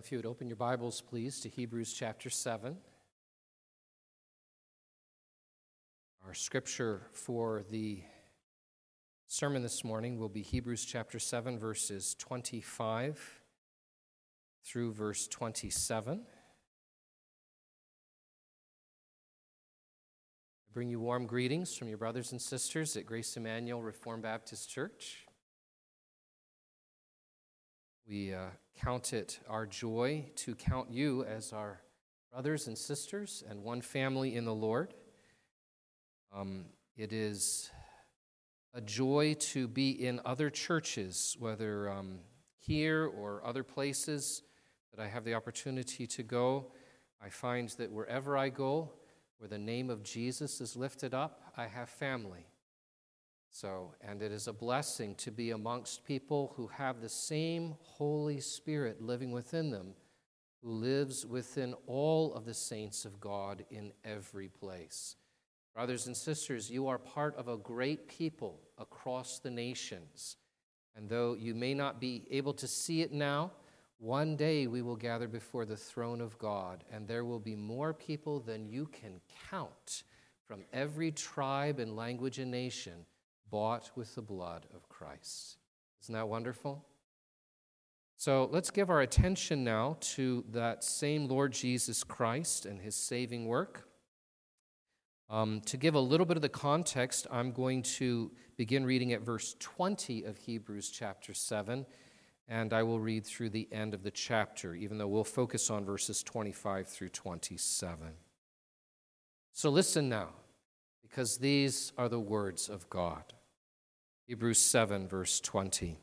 If you would open your Bibles, please, to Hebrews chapter 7. Our scripture for the sermon this morning will be Hebrews chapter 7, verses 25 through verse 27. I bring you warm greetings from your brothers and sisters at Grace Emmanuel Reformed Baptist Church. We count it our joy to count you as our brothers and sisters and one family in the Lord. It is a joy to be in other churches, whether here or other places that I have the opportunity to go. I find that wherever I go, where the name of Jesus is lifted up, I have family. And it is a blessing to be amongst people who have the same Holy Spirit living within them, who lives within all of the saints of God in every place. Brothers and sisters, you are part of a great people across the nations. And though you may not be able to see it now, one day we will gather before the throne of God, and there will be more people than you can count from every tribe and language and nation, bought with the blood of Christ. Isn't that wonderful? So let's give our attention now to that same Lord Jesus Christ and his saving work. To give a little bit of the context, I'm going to begin reading at verse 20 of Hebrews chapter 7, and I will read through the end of the chapter, even though we'll focus on verses 25 through 27. So listen now, because these are the words of God. Hebrews 7, verse 20.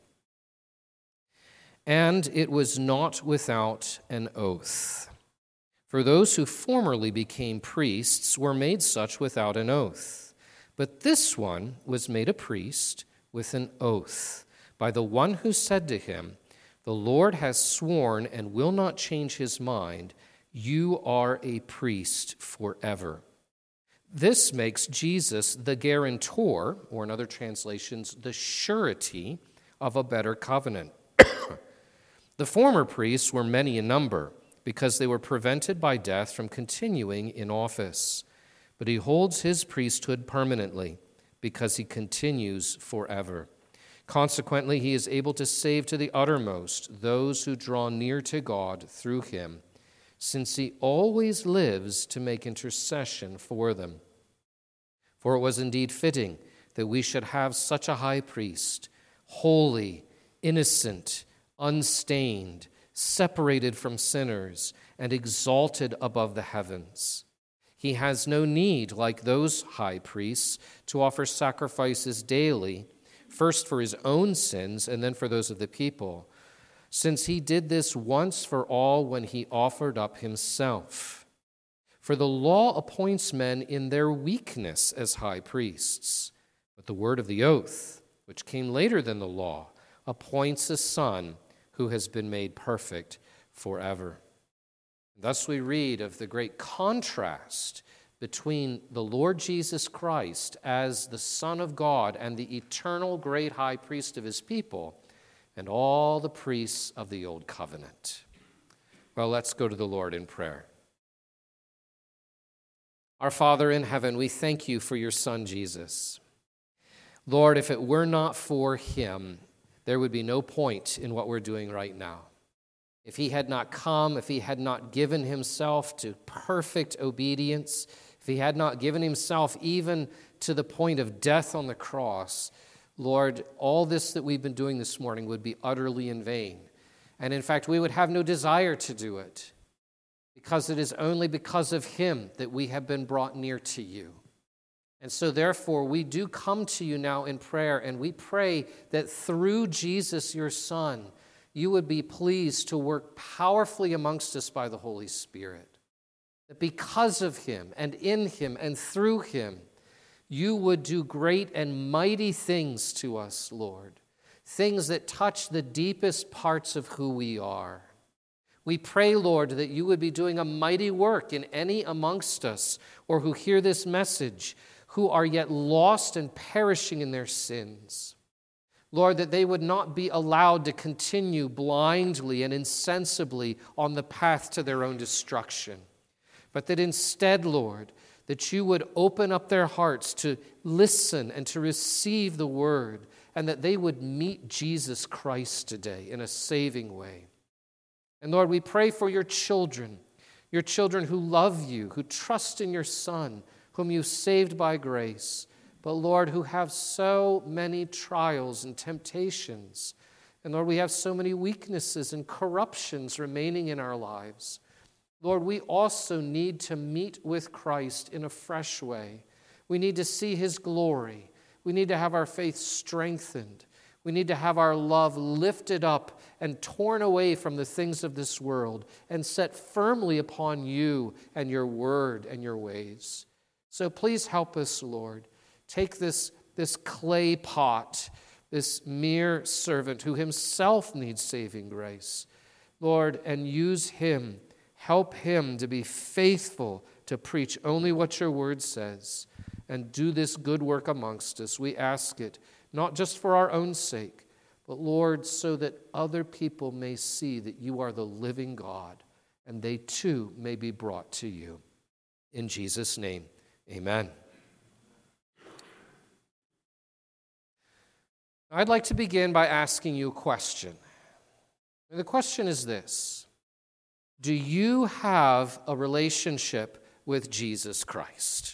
And it was not without an oath. For those who formerly became priests were made such without an oath. But this one was made a priest with an oath, by the one who said to him, "The Lord has sworn and will not change his mind. You are a priest forever." This makes Jesus the guarantor, or in other translations, the surety of a better covenant. The former priests were many in number, because they were prevented by death from continuing in office. But he holds his priesthood permanently, because he continues forever. Consequently, he is able to save to the uttermost those who draw near to God through him, since he always lives to make intercession for them. For it was indeed fitting that we should have such a high priest, holy, innocent, unstained, separated from sinners, and exalted above the heavens. He has no need, like those high priests, to offer sacrifices daily, first for his own sins and then for those of the people, since he did this once for all when he offered up himself. For the law appoints men in their weakness as high priests, but the word of the oath, which came later than the law, appoints a son who has been made perfect forever. Thus we read of the great contrast between the Lord Jesus Christ as the Son of God and the eternal great high priest of his people, and all the priests of the old covenant. Well, let's go to the Lord in prayer. Our Father in heaven, we thank you for your Son, Jesus. Lord, if it were not for him, there would be no point in what we're doing right now. If he had not come, if he had not given himself to perfect obedience, if he had not given himself even to the point of death on the cross, Lord, all this that we've been doing this morning would be utterly in vain. And in fact, we would have no desire to do it, because it is only because of him that we have been brought near to you. And so therefore, we do come to you now in prayer, and we pray that through Jesus, your Son, you would be pleased to work powerfully amongst us by the Holy Spirit. That because of him and in him and through him, you would do great and mighty things to us, Lord. Things that touch the deepest parts of who we are. We pray, Lord, that you would be doing a mighty work in any amongst us or who hear this message, who are yet lost and perishing in their sins. Lord, that they would not be allowed to continue blindly and insensibly on the path to their own destruction, but that instead, Lord, that you would open up their hearts to listen and to receive the word, and that they would meet Jesus Christ today in a saving way. And Lord, we pray for your children who love you, who trust in your Son, whom you saved by grace, but Lord, who have so many trials and temptations. And Lord, we have so many weaknesses and corruptions remaining in our lives. Lord, we also need to meet with Christ in a fresh way. We need to see his glory. We need to have our faith strengthened. We need to have our love lifted up and torn away from the things of this world and set firmly upon you and your word and your ways. So please help us, Lord. Take this clay pot, this mere servant who himself needs saving grace, Lord, and use him. Help him to be faithful to preach only what your word says and do this good work amongst us. We ask it not just for our own sake, but Lord, so that other people may see that you are the living God and they too may be brought to you. In Jesus' name, amen. I'd like to begin by asking you a question. And the question is this: do you have a relationship with Jesus Christ?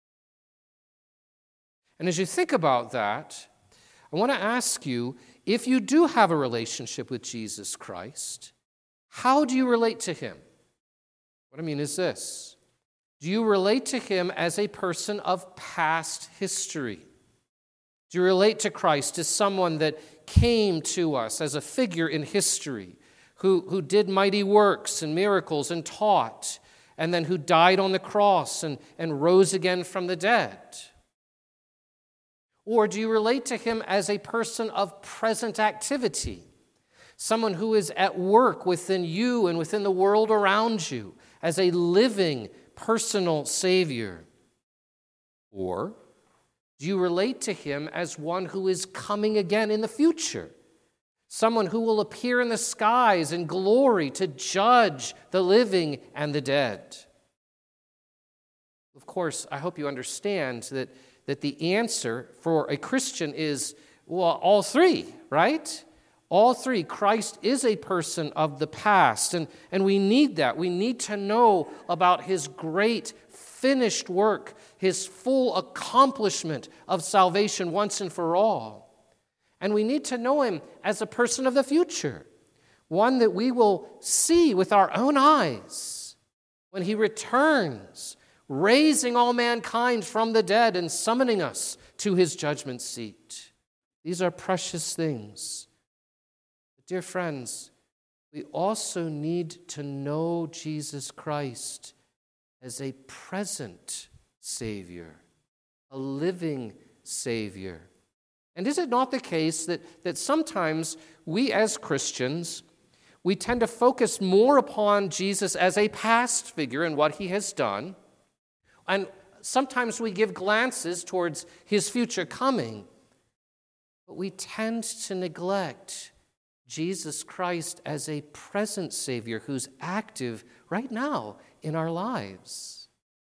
And as you think about that, I want to ask you, if you do have a relationship with Jesus Christ, how do you relate to him? What I mean is this: do you relate to him as a person of past history? Do you relate to Christ as someone that came to us as a figure in history, who did mighty works and miracles and taught, and then who died on the cross and rose again from the dead? Or do you relate to him as a person of present activity, someone who is at work within you and within the world around you as a living, personal Savior? Or do you relate to him as one who is coming again in the future, someone who will appear in the skies in glory to judge the living and the dead? Of course, I hope you understand that the answer for a Christian is, well, all three, right? All three. Christ is a person of the past, and we need that. We need to know about his great finished work, his full accomplishment of salvation once and for all. And we need to know him as a person of the future, one that we will see with our own eyes when he returns, raising all mankind from the dead and summoning us to his judgment seat. These are precious things. But dear friends, we also need to know Jesus Christ as a present Savior, a living Savior. And is it not the case that sometimes we as Christians, we tend to focus more upon Jesus as a past figure and what he has done, and sometimes we give glances towards his future coming, but we tend to neglect Jesus Christ as a present Savior who's active right now in our lives.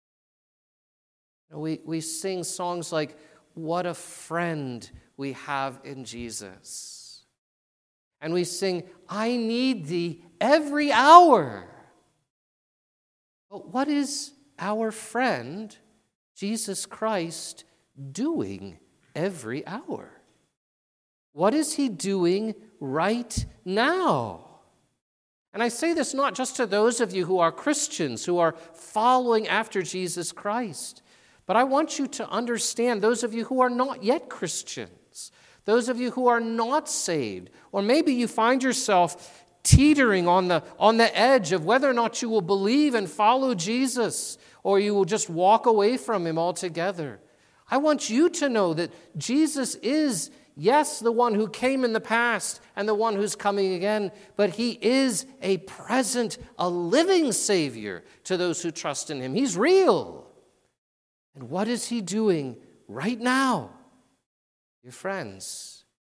We sing songs like, "What a friend we have in Jesus." And we sing, "I need thee every hour." But what is our friend, Jesus Christ, doing every hour? What is he doing right now? And I say this not just to those of you who are Christians, who are following after Jesus Christ, but I want you to understand those of you who are not yet Christians, those of you who are not saved, or maybe you find yourself teetering on the edge of whether or not you will believe and follow Jesus, or you will just walk away from him altogether. I want you to know that Jesus is, yes, the one who came in the past and the one who's coming again, but he is a present, a living Savior to those who trust in him. He's real. And what is he doing right now? Dear friends,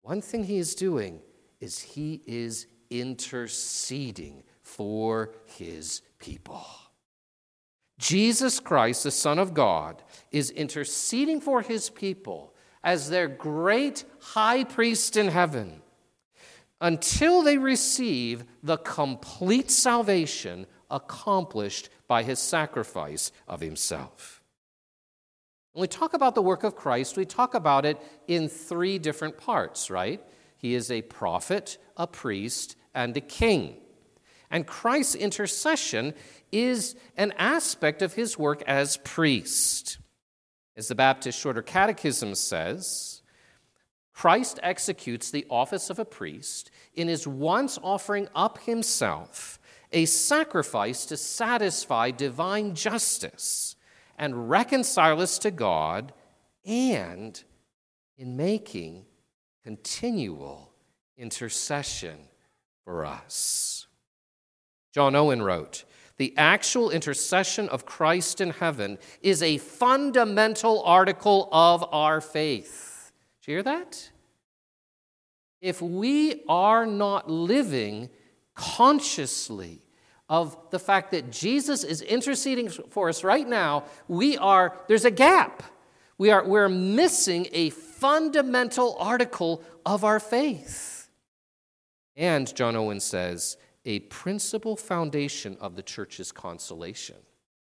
one thing he is doing is he is interceding for his people. Jesus Christ, the Son of God, is interceding for his people as their great high priest in heaven until they receive the complete salvation accomplished by his sacrifice of himself. When we talk about the work of Christ, we talk about it in three different parts, right? He is a prophet, a priest, and a king. And Christ's intercession is an aspect of his work as priest. As the Baptist Shorter Catechism says, Christ executes the office of a priest in his once offering up himself, a sacrifice to satisfy divine justice and reconcile us to God, and in making continual intercession for us. John Owen wrote, "The actual intercession of Christ in heaven is a fundamental article of our faith." Did you hear that? If we are not living consciously of the fact that Jesus is interceding for us right now, there's a gap. We're missing a fundamental article of our faith. And John Owen says, a principal foundation of the church's consolation.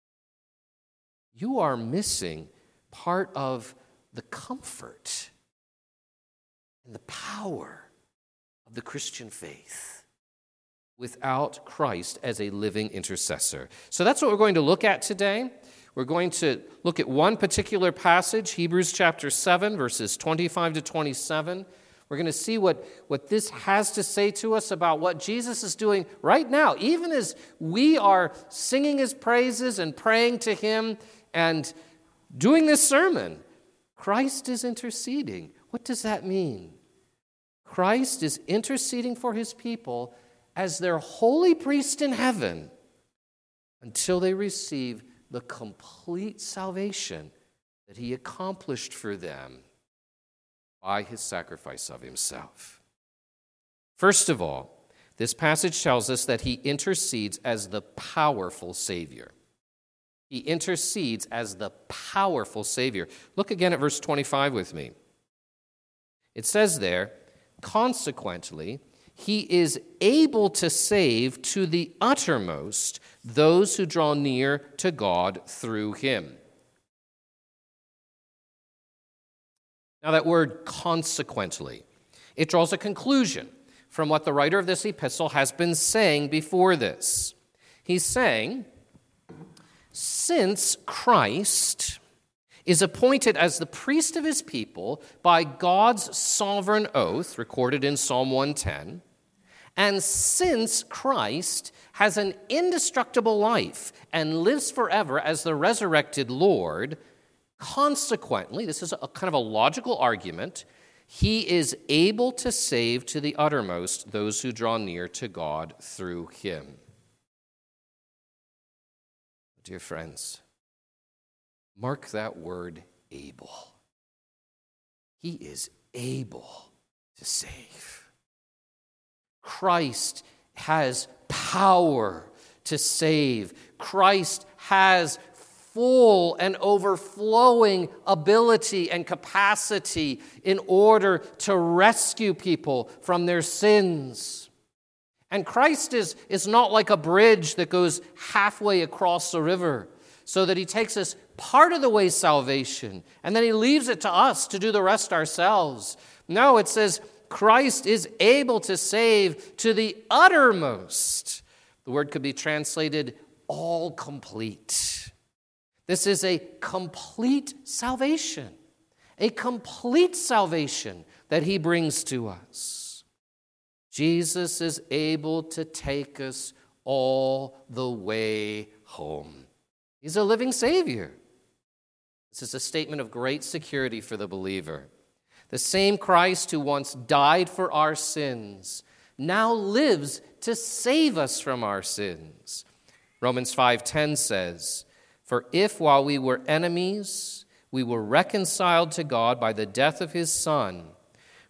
You are missing part of the comfort and the power of the Christian faith without Christ as a living intercessor. So that's what we're going to look at today. We're going to look at one particular passage, Hebrews chapter 7, verses 25 to 27. We're going to see what this has to say to us about what Jesus is doing right now, even as we are singing his praises and praying to him and doing this sermon. Christ is interceding. What does that mean? Christ is interceding for his people as their holy priest in heaven until they receive the complete salvation that he accomplished for them by his sacrifice of himself. First of all, this passage tells us that he intercedes as the powerful Savior. He intercedes as the powerful Savior. Look again at verse 25 with me. It says there, consequently, he is able to save to the uttermost those who draw near to God through him. Now that word consequently, it draws a conclusion from what the writer of this epistle has been saying before this. He's saying, since Christ is appointed as the priest of his people by God's sovereign oath, recorded in Psalm 110, and since Christ has an indestructible life and lives forever as the resurrected Lord, consequently, this is a kind of a logical argument, he is able to save to the uttermost those who draw near to God through him. Dear friends, mark that word able. He is able to save. Christ has power to save. Christ has full and overflowing ability and capacity in order to rescue people from their sins. And Christ is not like a bridge that goes halfway across the river, so that he takes us part of the way salvation, and then he leaves it to us to do the rest ourselves. No, it says Christ is able to save to the uttermost. The word could be translated all complete. This is a complete salvation that he brings to us. Jesus is able to take us all the way home. He's a living Savior. This is a statement of great security for the believer. The same Christ who once died for our sins now lives to save us from our sins. Romans 5:10 says, "For if while we were enemies, we were reconciled to God by the death of his Son,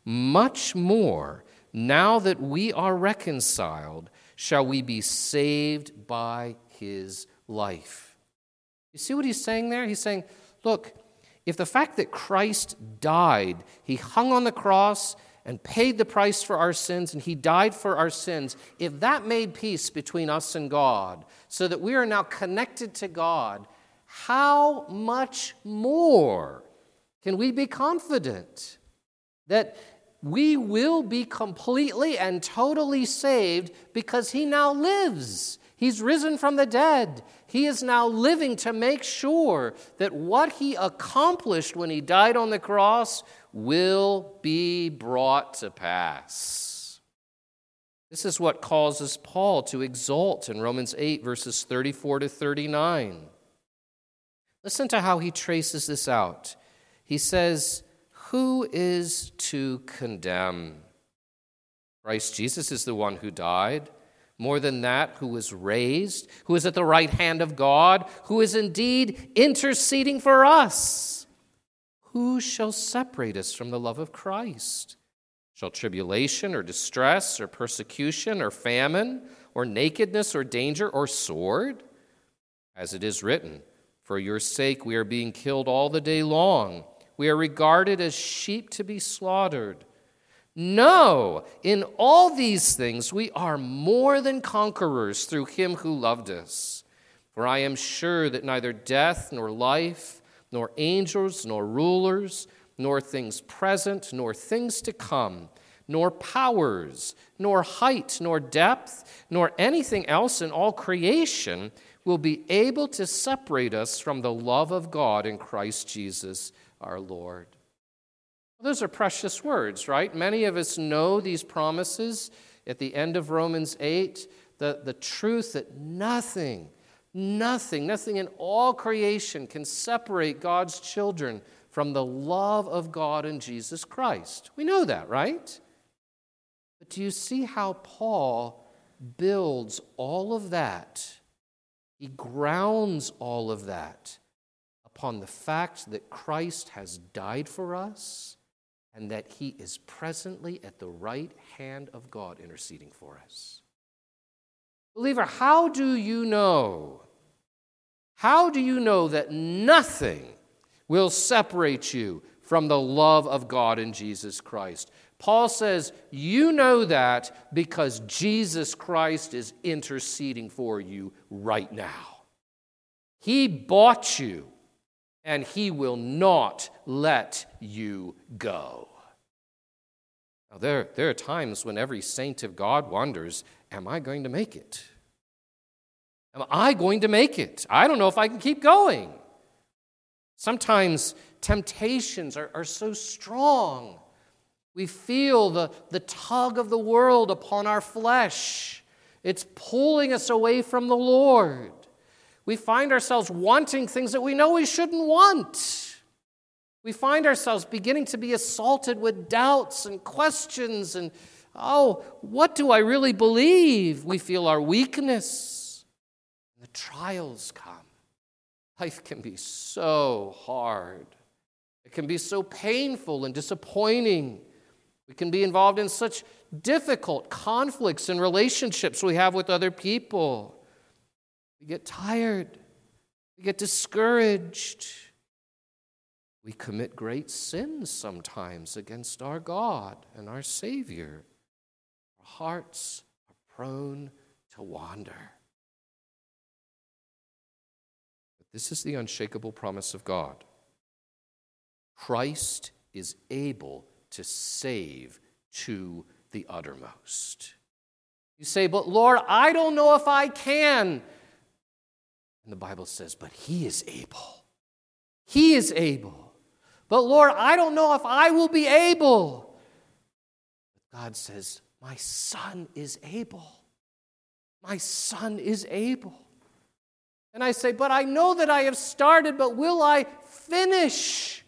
much more, now that we are reconciled, shall we be saved by his life. You see what he's saying there? He's saying, look, if the fact that Christ died, he hung on the cross and paid the price for our sins, and he died for our sins, if that made peace between us and God, so that we are now connected to God, how much more can we be confident that we will be completely and totally saved because he now lives? He's risen from the dead. He is now living to make sure that what he accomplished when he died on the cross will be brought to pass. This is what causes Paul to exult in Romans 8, verses 34 to 39. Listen to how he traces this out. He says, "Who is to condemn? Christ Jesus is the one who died. More than that, who was raised, who is at the right hand of God, who is indeed interceding for us. Who shall separate us from the love of Christ? Shall tribulation or distress or persecution or famine or nakedness or danger or sword? As it is written, for your sake we are being killed all the day long. We are regarded as sheep to be slaughtered. No, in all these things we are more than conquerors through him who loved us. For I am sure that neither death nor life, nor angels nor rulers, nor things present, nor things to come, nor powers, nor height, nor depth, nor anything else in all creation will be able to separate us from the love of God in Christ Jesus our Lord." Those are precious words, right? Many of us know these promises at the end of Romans 8, the truth that nothing in all creation can separate God's children from the love of God in Jesus Christ. We know that, right? But do you see how Paul builds all of that? He grounds all of that upon the fact that Christ has died for us and that he is presently at the right hand of God interceding for us. Believer, how do you know? How do you know that nothing will separate you from the love of God in Jesus Christ? Paul says, you know that because Jesus Christ is interceding for you right now. He bought you, and he will not let you go. Now, there are times when every saint of God wonders, am I going to make it? Am I going to make it? I don't know if I can keep going. Sometimes temptations are so strong. We feel the tug of the world upon our flesh. It's pulling us away from the Lord. We find ourselves wanting things that we know we shouldn't want. We find ourselves beginning to be assaulted with doubts and questions and, what do I really believe? We feel our weakness. The trials come. Life can be so hard. It can be so painful and disappointing. We can be involved in such difficult conflicts and relationships we have with other people. We get tired. We get discouraged. We commit great sins sometimes against our God and our Savior. Our hearts are prone to wander. But this is the unshakable promise of God. Christ is able to save to the uttermost. You say, but Lord, I don't know if I can. And the Bible says, but he is able. He is able. But Lord, I don't know if I will be able. But God says, my Son is able. My Son is able. And I say, but I know that I have started, but will I finish?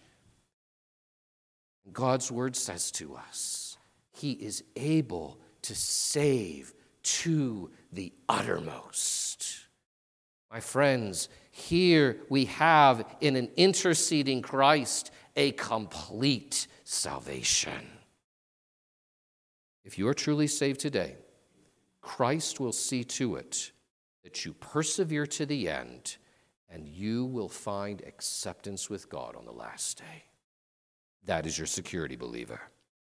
God's word says to us, he is able to save to the uttermost. My friends, here we have in an interceding Christ a complete salvation. If you are truly saved today, Christ will see to it that you persevere to the end, and you will find acceptance with God on the last day. That is your security, believer.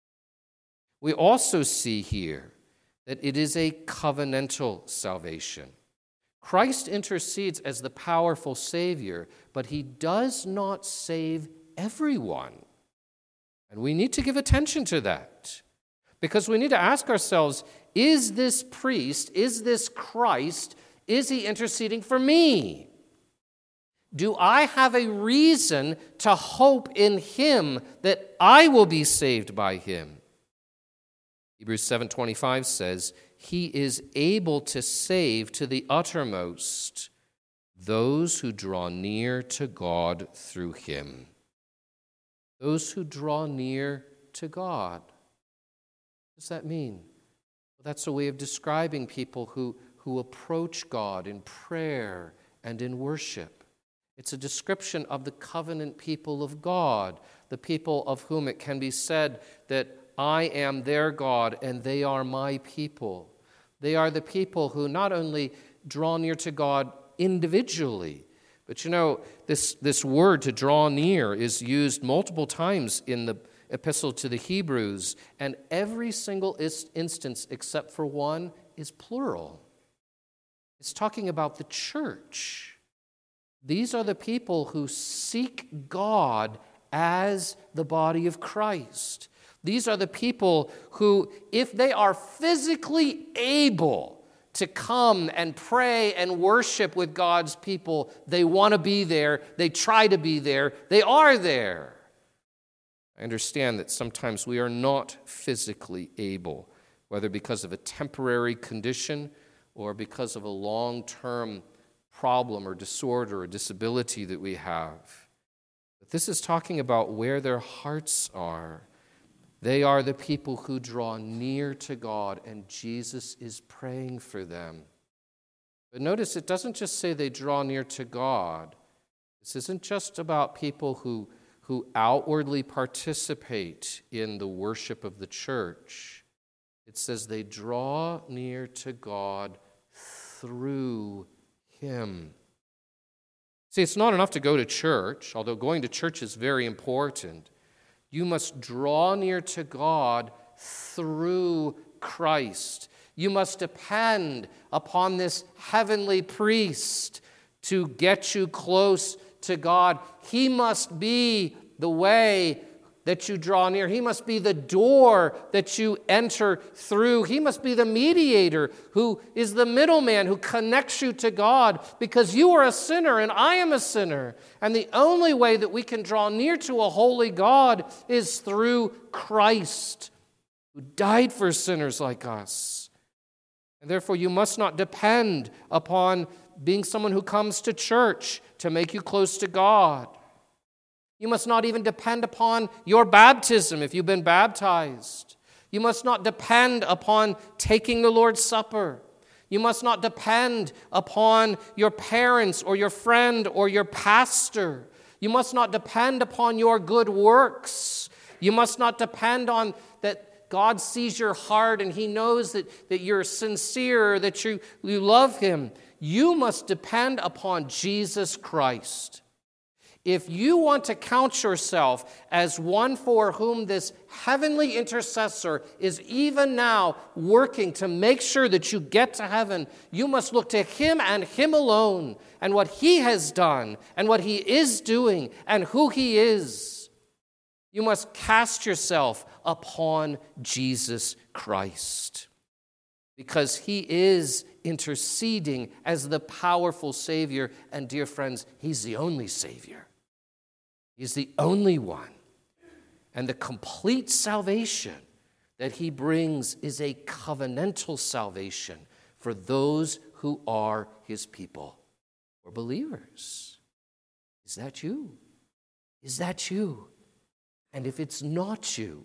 We also see here that it is a covenantal salvation. Christ intercedes as the powerful Savior, but he does not save everyone. And we need to give attention to that, because we need to ask ourselves, is this priest, is this Christ, is he interceding for me? Do I have a reason to hope in him that I will be saved by him? Hebrews 7:25 says, he is able to save to the uttermost those who draw near to God through him. Those who draw near to God. What does that mean? Well, that's a way of describing people who approach God in prayer and in worship. It's a description of the covenant people of God, the people of whom it can be said that I am their God and they are my people. They are the people who not only draw near to God individually, but this word to draw near is used multiple times in the epistle to the Hebrews, and every single instance except for one is plural. It's talking about the church. These are the people who seek God as the body of Christ. These are the people who, if they are physically able to come and pray and worship with God's people, they want to be there, they try to be there, they are there. I understand that sometimes we are not physically able, whether because of a temporary condition or because of a long-term problem or disorder or disability that we have. But this is talking about where their hearts are. They are the people who draw near to God, and Jesus is praying for them. But notice it doesn't just say they draw near to God. This isn't just about people who outwardly participate in the worship of the church. It says they draw near to God through him. See, it's not enough to go to church, although going to church is very important. You must draw near to God through Christ. You must depend upon this heavenly priest to get you close to God. He must be the way that you draw near. He must be the door that you enter through. He must be the mediator who is the middleman who connects you to God, because you are a sinner and I am a sinner. And the only way that we can draw near to a holy God is through Christ, who died for sinners like us. And therefore, you must not depend upon being someone who comes to church to make you close to God. You must not even depend upon your baptism if you've been baptized. You must not depend upon taking the Lord's Supper. You must not depend upon your parents or your friend or your pastor. You must not depend upon your good works. You must not depend on that God sees your heart and he knows that you're sincere, that you love him. You must depend upon Jesus Christ. If you want to count yourself as one for whom this heavenly intercessor is even now working to make sure that you get to heaven, you must look to him and him alone and what he has done and what he is doing and who he is. You must cast yourself upon Jesus Christ, because he is interceding as the powerful Savior. And dear friends, he's the only Savior. He's the only one. And the complete salvation that he brings is a covenantal salvation for those who are his people or believers. Is that you? Is that you? And if it's not you,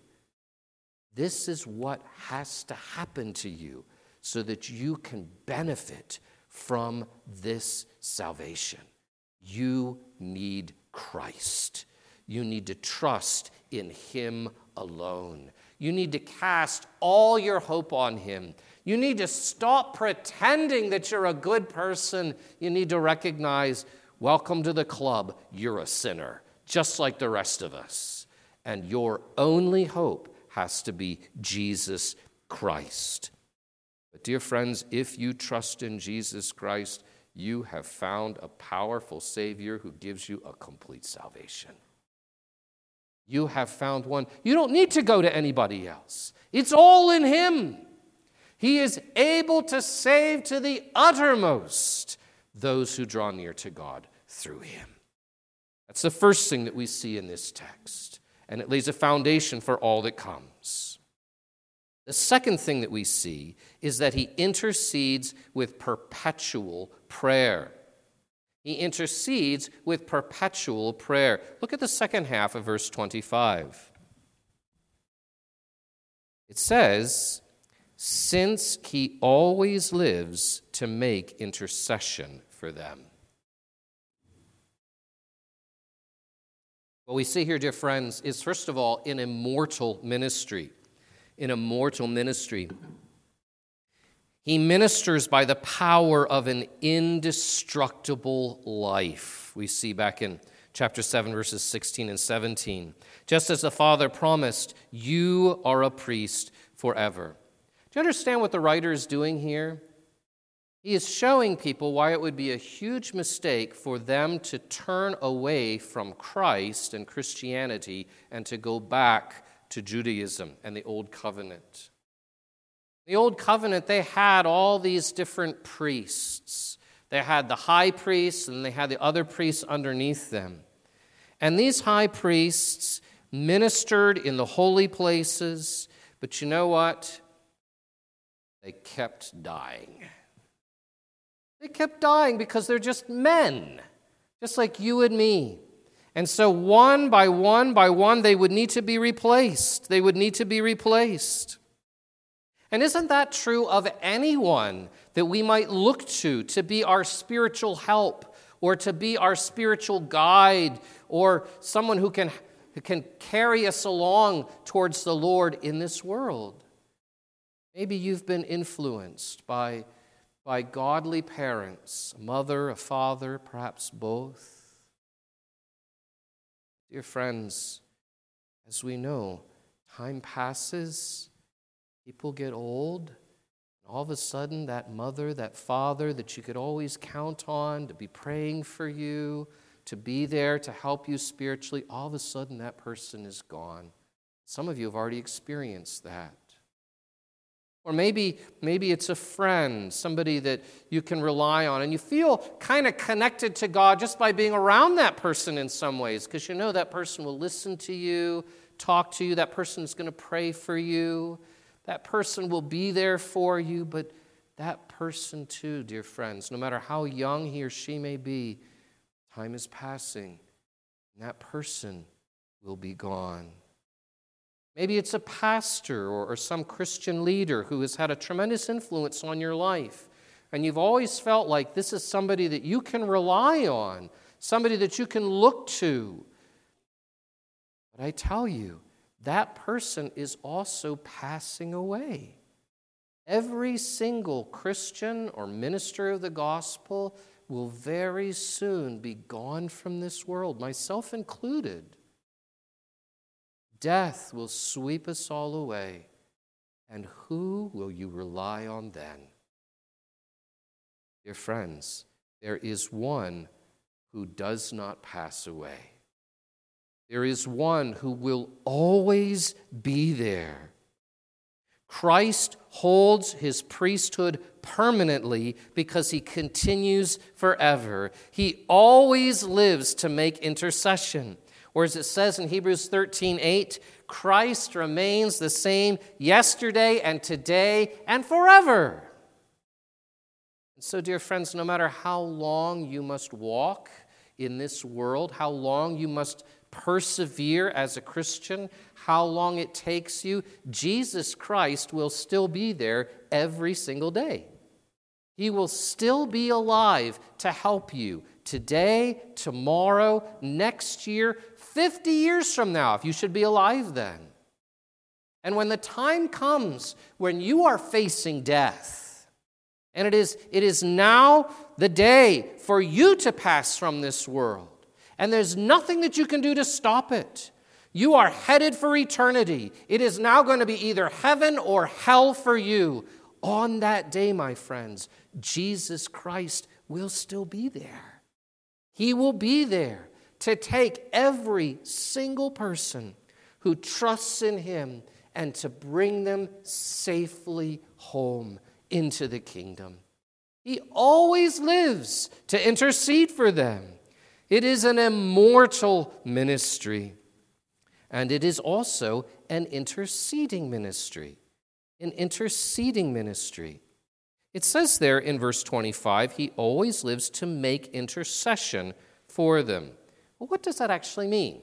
this is what has to happen to you so that you can benefit from this salvation. You need Christ. You need to trust in him alone. You need to cast all your hope on him. You need to stop pretending that you're a good person. You need to recognize, welcome to the club, you're a sinner, just like the rest of us. And your only hope has to be Jesus Christ. But dear friends, if you trust in Jesus Christ, you have found a powerful Savior who gives you a complete salvation. You have found one. You don't need to go to anybody else. It's all in him. He is able to save to the uttermost those who draw near to God through him. That's the first thing that we see in this text, and it lays a foundation for all that comes. The second thing that we see is that he intercedes with perpetual prayer. He intercedes with perpetual prayer. Look at the second half of verse 25. It says, since he always lives to make intercession for them. What we see here, dear friends, is first of all an immortal ministry. An immortal ministry. He ministers by the power of an indestructible life. We see back in chapter 7, verses 16 and 17. Just as the Father promised, you are a priest forever. Do you understand what the writer is doing here? He is showing people why it would be a huge mistake for them to turn away from Christ and Christianity and to go back to Judaism and the Old Covenant. The Old Covenant, they had all these different priests. They had the high priests and they had the other priests underneath them. And these high priests ministered in the holy places, but you know what? They kept dying. They kept dying because they're just men, just like you and me. And so one by one, they would need to be replaced. They would need to be replaced. And isn't that true of anyone that we might look to be our spiritual help or to be our spiritual guide or someone who can carry us along towards the Lord in this world? Maybe you've been influenced by godly parents, a mother, a father, perhaps both. Dear friends, as we know, time passes. People get old, and all of a sudden that mother, that father that you could always count on to be praying for you, to be there to help you spiritually, all of a sudden that person is gone. Some of you have already experienced that. Or maybe it's a friend, somebody that you can rely on, and you feel kind of connected to God just by being around that person in some ways, because you know that person will listen to you, talk to you, that person is going to pray for you. That person will be there for you, but that person too, dear friends, no matter how young he or she may be, time is passing, and that person will be gone. Maybe it's a pastor or some Christian leader who has had a tremendous influence on your life, and you've always felt like this is somebody that you can rely on, somebody that you can look to. But I tell you, that person is also passing away. Every single Christian or minister of the gospel will very soon be gone from this world, myself included. Death will sweep us all away. And who will you rely on then? Dear friends, there is one who does not pass away. There is one who will always be there. Christ holds his priesthood permanently because he continues forever. He always lives to make intercession. Or as it says in Hebrews 13:8, Christ remains the same yesterday and today and forever. And so, dear friends, no matter how long you must walk in this world, how long you must persevere as a Christian, how long it takes you, Jesus Christ will still be there every single day. He will still be alive to help you today, tomorrow, next year, 50 years from now, if you should be alive then. And when the time comes when you are facing death, and it is now the day for you to pass from this world, and there's nothing that you can do to stop it. You are headed for eternity. It is now going to be either heaven or hell for you. On that day, my friends, Jesus Christ will still be there. He will be there to take every single person who trusts in him and to bring them safely home into the kingdom. He always lives to intercede for them. It is an immortal ministry, and it is also an interceding ministry. An interceding ministry. It says there in verse 25, he always lives to make intercession for them. Well, what does that actually mean?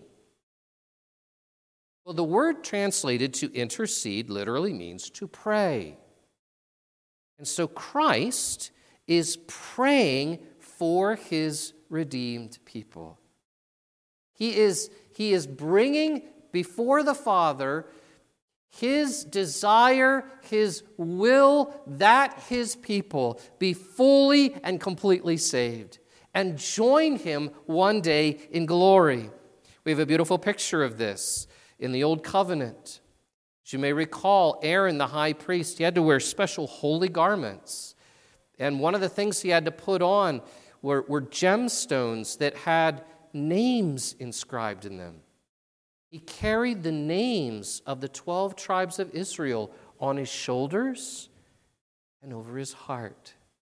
Well, the word translated to intercede literally means to pray. And so Christ is praying for his redeemed people. He is bringing before the Father his desire, his will that his people be fully and completely saved and join him one day in glory. We have a beautiful picture of this in the Old Covenant. As you may recall, Aaron, the high priest, he had to wear special holy garments. And one of the things he had to put on were gemstones that had names inscribed in them. He carried the names of the 12 tribes of Israel on his shoulders and over his heart.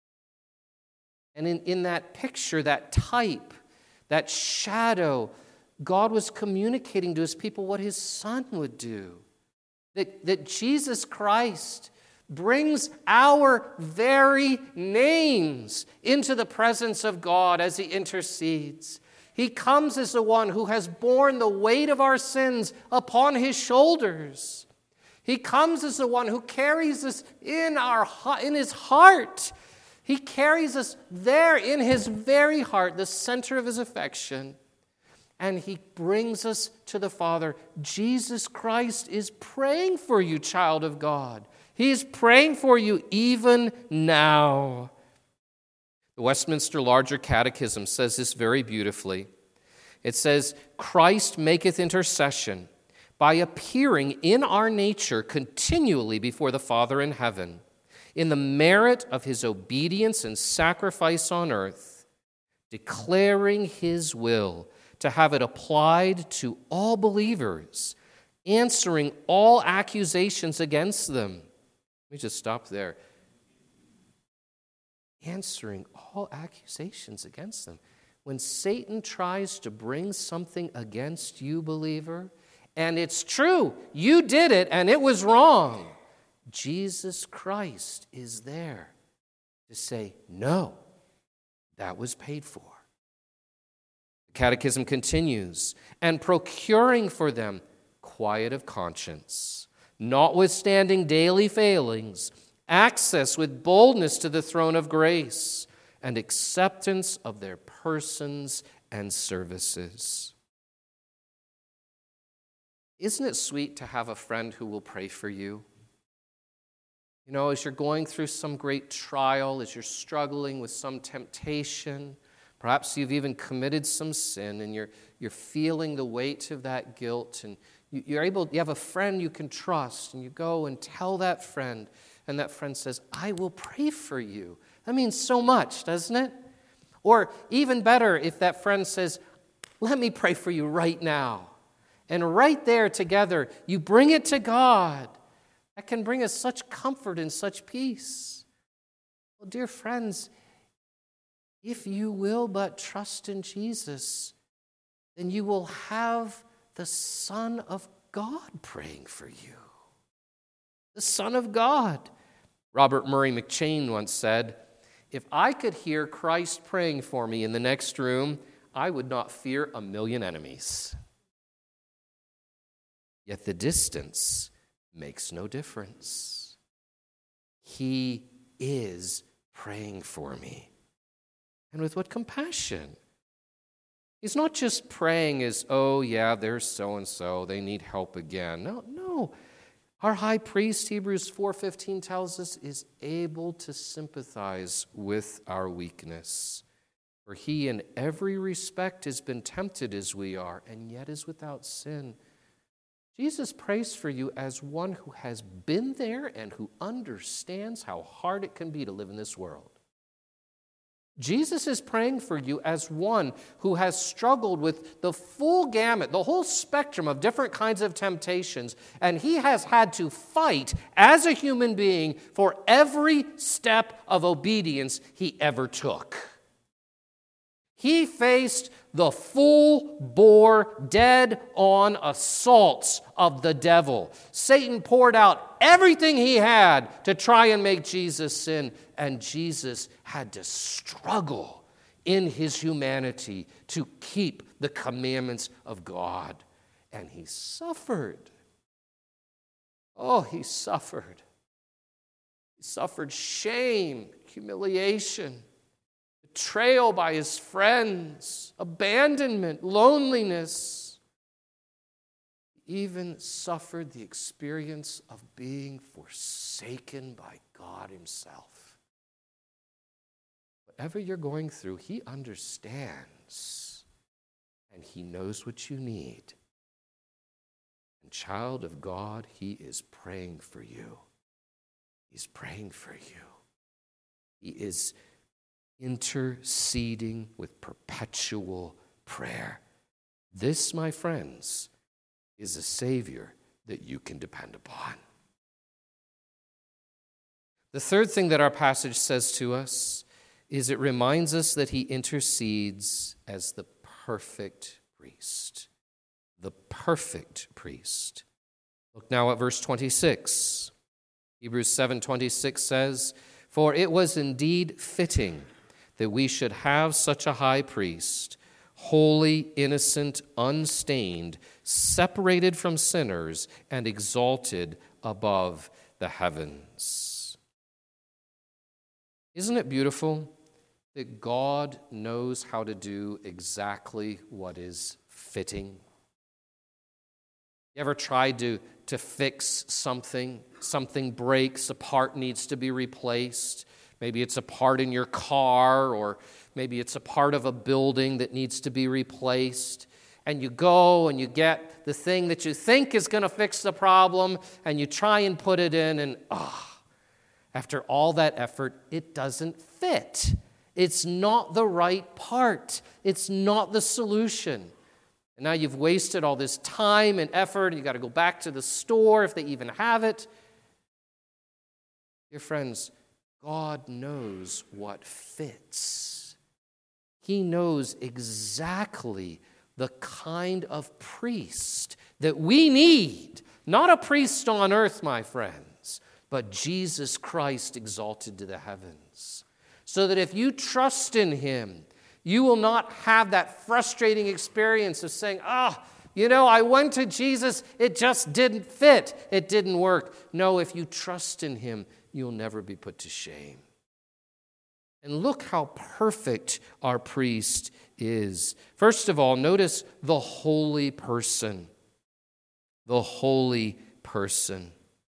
And in that picture, that type, that shadow, God was communicating to his people what his Son would do. That Jesus Christ brings our very names into the presence of God as he intercedes. He comes as the one who has borne the weight of our sins upon his shoulders. He comes as the one who carries us in his heart. He carries us there in his very heart, the center of his affection. And he brings us to the Father. Jesus Christ is praying for you, child of God. He is praying for you even now. The Westminster Larger Catechism says this very beautifully. It says, Christ maketh intercession by appearing in our nature continually before the Father in heaven, in the merit of his obedience and sacrifice on earth, declaring his will to have it applied to all believers, answering all accusations against them. Let me just stop there. Answering all accusations against them. When Satan tries to bring something against you, believer, and it's true, you did it and it was wrong, Jesus Christ is there to say, no, that was paid for. The Catechism continues, and procuring for them quiet of conscience, notwithstanding daily failings, access with boldness to the throne of grace, and acceptance of their persons and services. Isn't it sweet to have a friend who will pray for you? You know, as you're going through some great trial, as you're struggling with some temptation, perhaps you've even committed some sin and you're feeling the weight of that guilt, and you have a friend you can trust, and you go and tell that friend, and that friend says, I will pray for you. That means so much, doesn't it? Or even better, if that friend says, let me pray for you right now. And right there together, you bring it to God. That can bring us such comfort and such peace. Well, dear friends, if you will but trust in Jesus, then you will have the Son of God praying for you. The Son of God. Robert Murray McCheyne once said, if I could hear Christ praying for me in the next room, I would not fear a million enemies. Yet the distance makes no difference. He is praying for me. And with what compassion. He's not just praying as, oh yeah, there's so-and-so, they need help again. No. Our high priest, Hebrews 4:15 tells us, is able to sympathize with our weakness. For he in every respect has been tempted as we are, and yet is without sin. Jesus prays for you as one who has been there and who understands how hard it can be to live in this world. Jesus is praying for you as one who has struggled with the full gamut, the whole spectrum of different kinds of temptations, and he has had to fight as a human being for every step of obedience he ever took. He faced the full-bore, dead-on assaults of the devil. Satan poured out everything he had to try and make Jesus sin, and Jesus had to struggle in his humanity to keep the commandments of God. And he suffered. Oh, he suffered. He suffered shame, humiliation, betrayal by his friends, abandonment, loneliness. He even suffered the experience of being forsaken by God himself. Whatever you're going through, he understands, and he knows what you need. And child of God, he is praying for you. He's praying for you. He is interceding with perpetual prayer. This, my friends, is a Savior that you can depend upon. The third thing that our passage says to us is it reminds us that he intercedes as the perfect priest. The perfect priest. Look now at verse 26. Hebrews 7:26 says, "For it was indeed fitting that we should have such a high priest, holy, innocent, unstained, separated from sinners, and exalted above the heavens." Isn't it beautiful that God knows how to do exactly what is fitting? You ever tried to fix something? Something breaks, a part needs to be replaced. Maybe it's a part in your car, or maybe it's a part of a building that needs to be replaced. And you go and you get the thing that you think is going to fix the problem, and you try and put it in, and after all that effort, it doesn't fit. It's not the right part. It's not the solution. And now you've wasted all this time and effort, and you've got to go back to the store if they even have it. Dear friends, God knows what fits. He knows exactly the kind of priest that we need. Not a priest on earth, my friends, but Jesus Christ exalted to the heavens. So that if you trust in him, you will not have that frustrating experience of saying, I went to Jesus, it just didn't fit, it didn't work. No, if you trust in him, you'll never be put to shame. And look how perfect our priest is. First of all, notice the holy person. The holy person.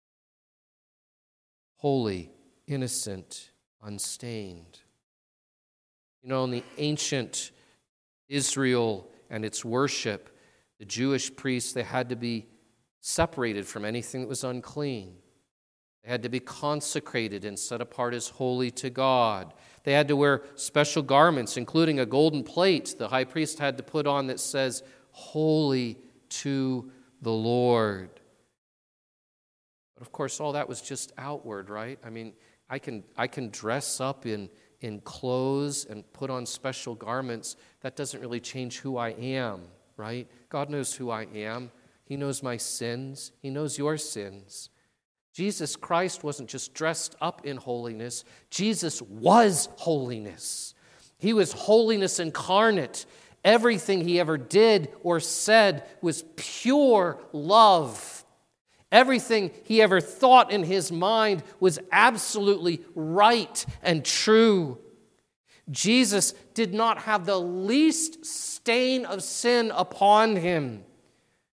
Holy, innocent, unstained. You know, in the ancient Israel and its worship, the Jewish priests, they had to be separated from anything that was unclean. They had to be consecrated and set apart as holy to God. They had to wear special garments, including a golden plate the high priest had to put on that says, "Holy to the Lord." But of course, all that was just outward, right? I mean, I can dress up in clothes and put on special garments. That doesn't really change who I am, right? God knows who I am. He knows my sins. He knows your sins. Jesus Christ wasn't just dressed up in holiness. Jesus was holiness. He was holiness incarnate. Everything he ever did or said was pure love. Everything he ever thought in his mind was absolutely right and true. Jesus did not have the least stain of sin upon him.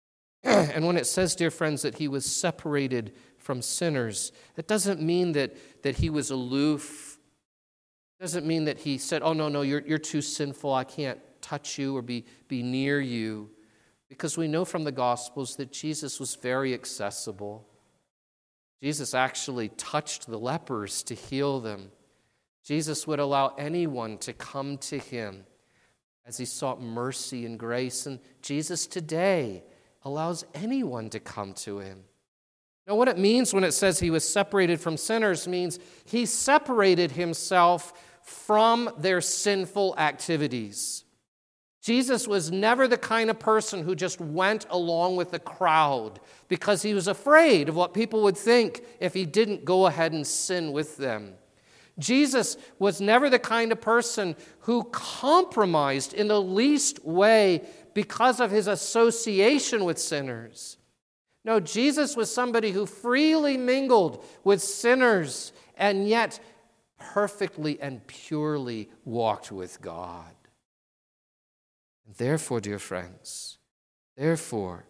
And when it says, dear friends, that he was separated from sinners, it doesn't mean that he was aloof. It doesn't mean that he said, oh, no, you're too sinful, I can't touch you or be near you. Because we know from the Gospels that Jesus was very accessible. Jesus actually touched the lepers to heal them. Jesus would allow anyone to come to him as he sought mercy and grace. And Jesus today allows anyone to come to him. Now, what it means when it says he was separated from sinners means he separated himself from their sinful activities. Jesus was never the kind of person who just went along with the crowd because he was afraid of what people would think if he didn't go ahead and sin with them. Jesus was never the kind of person who compromised in the least way because of his association with sinners. No, Jesus was somebody who freely mingled with sinners and yet perfectly and purely walked with God. Therefore, dear friends, the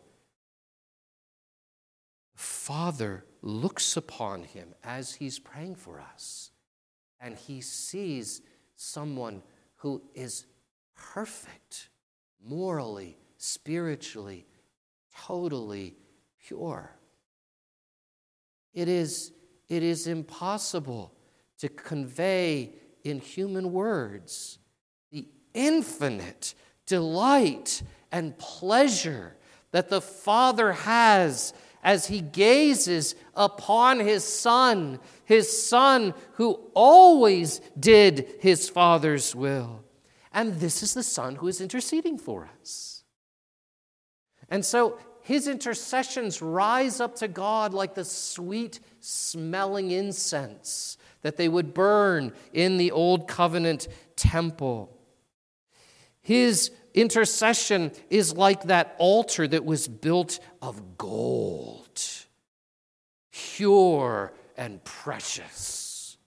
Father looks upon him as he's praying for us, and he sees someone who is perfect, morally, spiritually, totally pure. It is impossible to convey in human words the infinite delight and pleasure that the Father has as he gazes upon his Son who always did his Father's will. And this is the Son who is interceding for us. And so his intercessions rise up to God like the sweet-smelling incense that they would burn in the Old Covenant temple. His intercession is like that altar that was built of gold, pure and precious,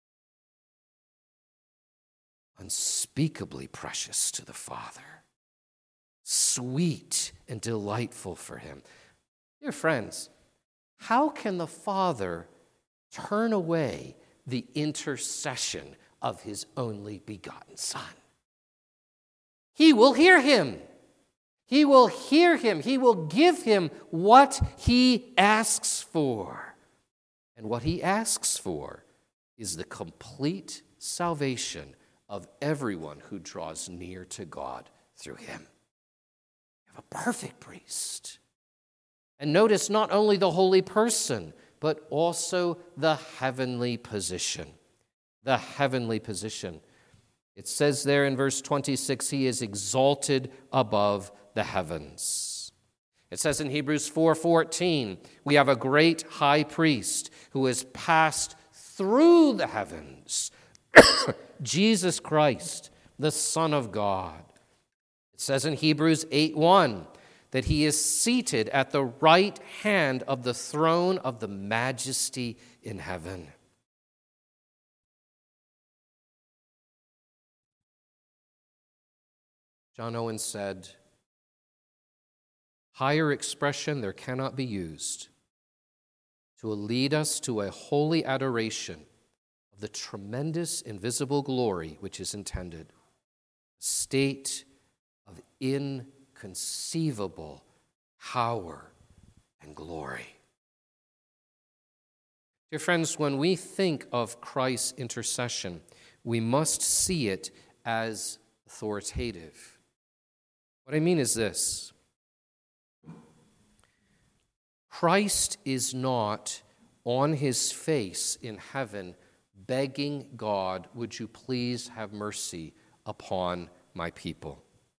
unspeakably precious to the Father, sweet and delightful for him. Dear friends, how can the Father turn away the intercession of his only begotten Son? He will hear him. He will hear him. He will give him what he asks for. And what he asks for is the complete salvation of everyone who draws near to God through him. You have a perfect priest. And notice not only the holy person, but also the heavenly position. The heavenly position. It says there in verse 26, he is exalted above the heavens. It says in Hebrews 4:14, we have a great high priest who has passed through the heavens, Jesus Christ, the Son of God. It says in Hebrews 8:1 that he is seated at the right hand of the throne of the majesty in heaven. John Owen said, higher expression there cannot be used to lead us to a holy adoration of the tremendous invisible glory which is intended, a state of inconceivable power and glory. Dear friends, when we think of Christ's intercession, we must see it as authoritative. What I mean is this: Christ is not on his face in heaven begging God, would you please have mercy upon my people?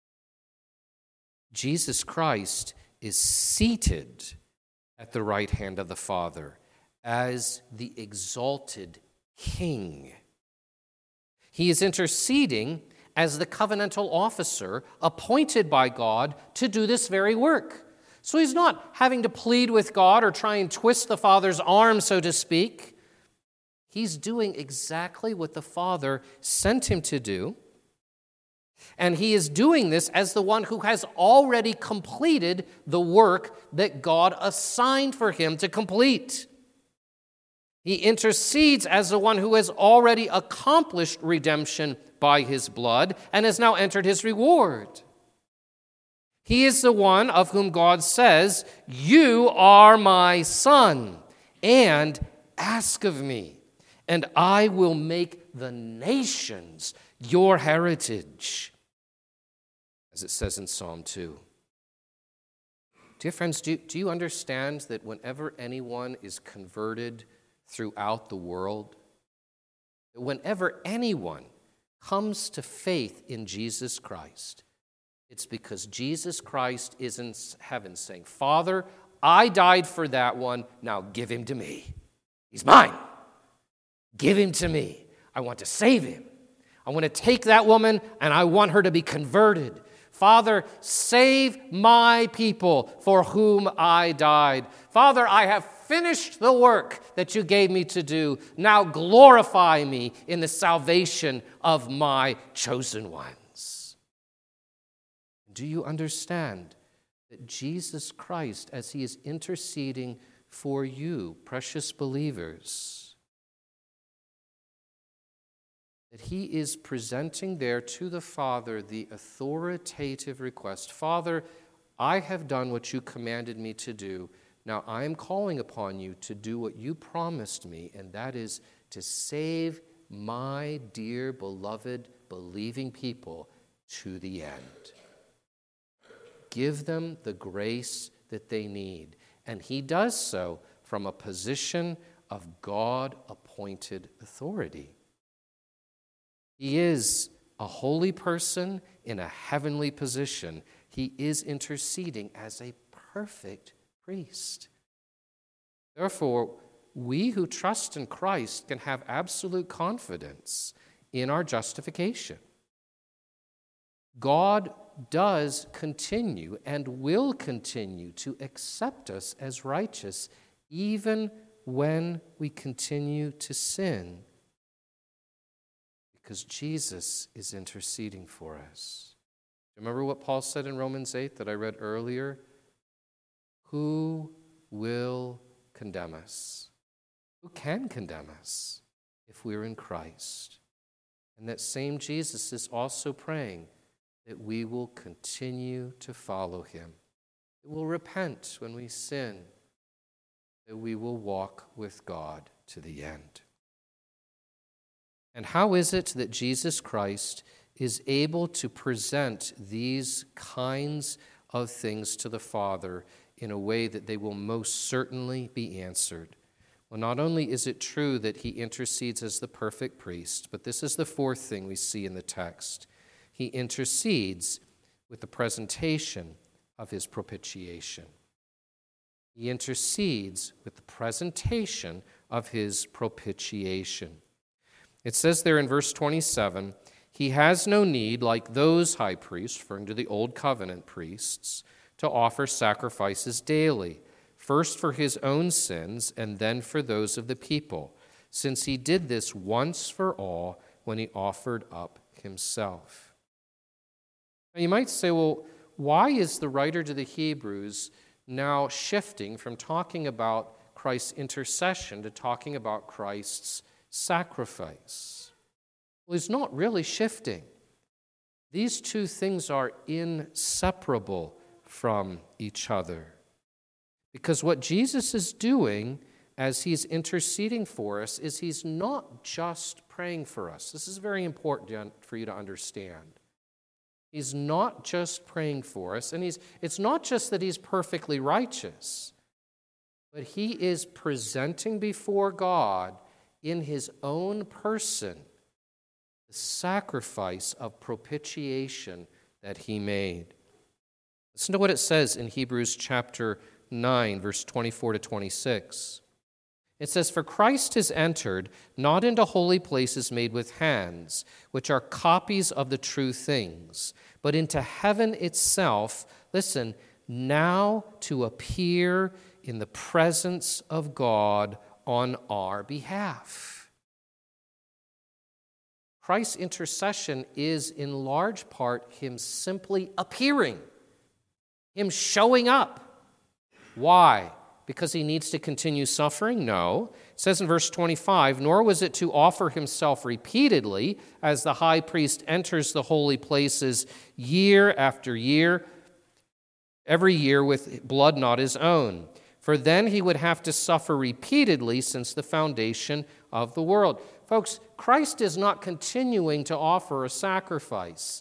Jesus Christ is seated at the right hand of the Father as the exalted King. He is interceding as the covenantal officer appointed by God to do this very work. So he's not having to plead with God or try and twist the Father's arm, so to speak. He's doing exactly what the Father sent him to do. And he is doing this as the one who has already completed the work that God assigned for him to complete. He intercedes as the one who has already accomplished redemption by his blood and has now entered his reward. He is the one of whom God says, "You are my son, and ask of me, and I will make the nations your heritage," as it says in Psalm 2. Dear friends, do you understand that whenever anyone is converted throughout the world, whenever anyone comes to faith in Jesus Christ, it's because Jesus Christ is in heaven saying, "Father, I died for that one, now give him to me. He's mine. Give him to me. I want to save him. I want to take that woman and I want her to be converted. Father, save my people for whom I died. Father, I have finished the work that you gave me to do. Now glorify me in the salvation of my chosen ones." Do you understand that Jesus Christ, as he is interceding for you, precious believers, that he is presenting there to the Father the authoritative request, "Father, I have done what you commanded me to do. Now I am calling upon you to do what you promised me, and that is to save my dear, beloved, believing people to the end. Give them the grace that they need." And he does so from a position of God-appointed authority. He is a holy person in a heavenly position. He is interceding as a perfect priest. Therefore, we who trust in Christ can have absolute confidence in our justification. God does continue and will continue to accept us as righteous even when we continue to sin, because Jesus is interceding for us. Remember what Paul said in Romans 8 that I read earlier? Who will condemn us? Who can condemn us if we're in Christ? And that same Jesus is also praying that we will continue to follow him, that we'll repent when we sin, that we will walk with God to the end. And how is it that Jesus Christ is able to present these kinds of things to the Father in a way that they will most certainly be answered? Well, not only is it true that he intercedes as the perfect priest, but this is the fourth thing we see in the text. He intercedes with the presentation of his propitiation. He intercedes with the presentation of his propitiation. It says there in verse 27, "He has no need, like those high priests," referring to the Old Covenant priests, "to offer sacrifices daily, first for his own sins and then for those of the people, since he did this once for all when he offered up himself." Now you might say, well, why is the writer to the Hebrews now shifting from talking about Christ's intercession to talking about Christ's sacrifice? Well, he's not really shifting. These two things are inseparable from each other. Because what Jesus is doing as he's interceding for us is he's not just praying for us. This is very important for you to understand. He's not just praying for us, and it's not just that he's perfectly righteous, but he is presenting before God in his own person the sacrifice of propitiation that he made. Listen to what it says in Hebrews chapter 9, verse 24 to 26. It says, "For Christ has entered not into holy places made with hands, which are copies of the true things, but into heaven itself," listen, "now to appear in the presence of God on our behalf." Christ's intercession is in large part him simply appearing, him showing up. Why? Because he needs to continue suffering? No. It says in verse 25, nor was it to offer himself repeatedly as the high priest enters the holy places year after year, every year with blood not his own. For then he would have to suffer repeatedly since the foundation of the world. Folks, Christ is not continuing to offer a sacrifice.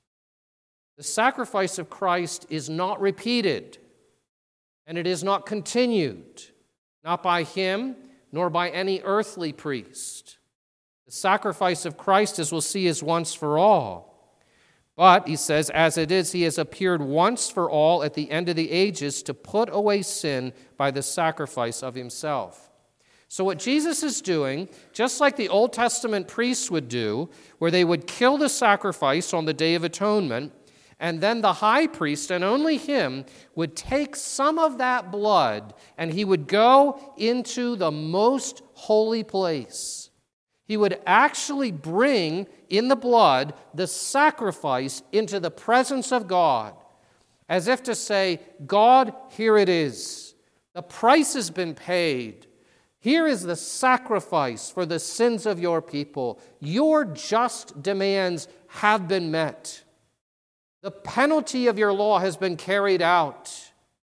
The sacrifice of Christ is not repeated, and it is not continued, not by him nor by any earthly priest. The sacrifice of Christ, as we'll see, is once for all. But, he says, as it is, he has appeared once for all at the end of the ages to put away sin by the sacrifice of himself. So what Jesus is doing, just like the Old Testament priests would do, where they would kill the sacrifice on the Day of Atonement, and then the high priest, and only him, would take some of that blood and he would go into the most holy place. He would actually bring in the blood the sacrifice into the presence of God, as if to say, God, here it is. The price has been paid. Here is the sacrifice for the sins of your people. Your just demands have been met. The penalty of your law has been carried out.